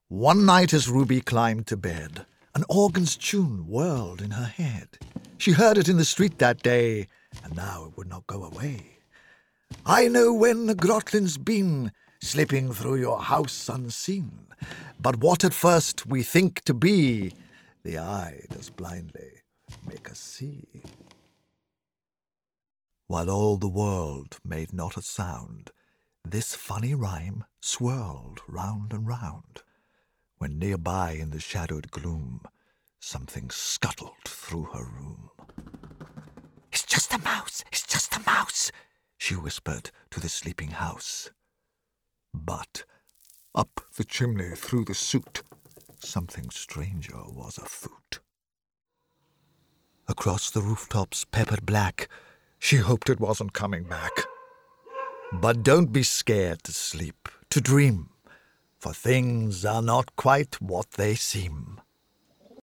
One night as Ruby climbed to bed, an organ's tune whirled in her head. She heard it in the street that day, and now it would not go away. I know when the grotlin's been, slipping through your house unseen, but what at first we think to be, the eye does blindly make us see. While all the world made not a sound, this funny rhyme swirled round and round, when nearby in the shadowed gloom something scuttled through her room. "It's just a mouse, it's just a mouse," she whispered to the sleeping house. But up the chimney through the soot something stranger was afoot. Across the rooftops peppered black, she hoped it wasn't coming back. But don't be scared to sleep, to dream, for things are not quite what they seem.